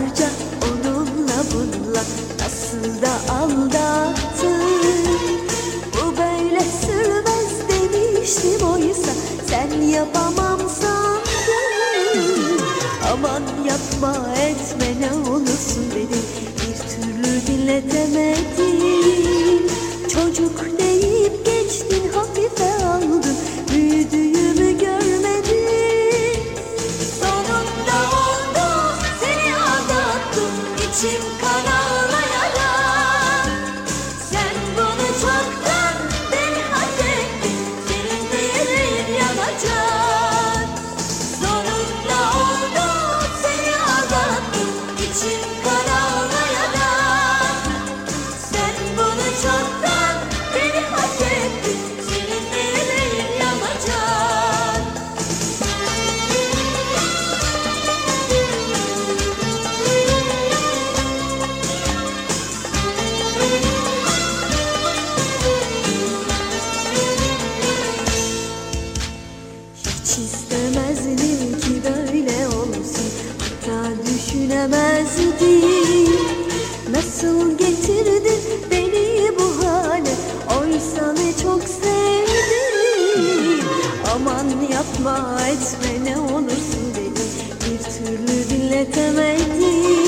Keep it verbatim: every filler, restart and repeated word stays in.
Yıllarca onunla bununla nasıl da aldattın. Bu böyle sürmez demiştim, oysa sen yapamam sandın. Aman yapma etme ne olursun dedim, bir türlü dinletemedim. Çocuk deyip geçtin, hafife aldın, büyüdüğümü görmedin. Sonunda oldu, seni aldattım, içim kan ağlayarak. Sen bunu çoktan beni hak ettin, senin değerin yanacak. Sonunda oldu, seni aldattım, içim kan ağlayarak. Sen bunu çoktan beni hak ettin, senin değerin yanacak. Hiç istemezdim ki böyle olsun, hatta düşünemezdim. Nasıl getirdin beni bu hale, oysa ne çok sevdim. Aman yapma etme ne olursun dedim, bir türlü dinletemedim.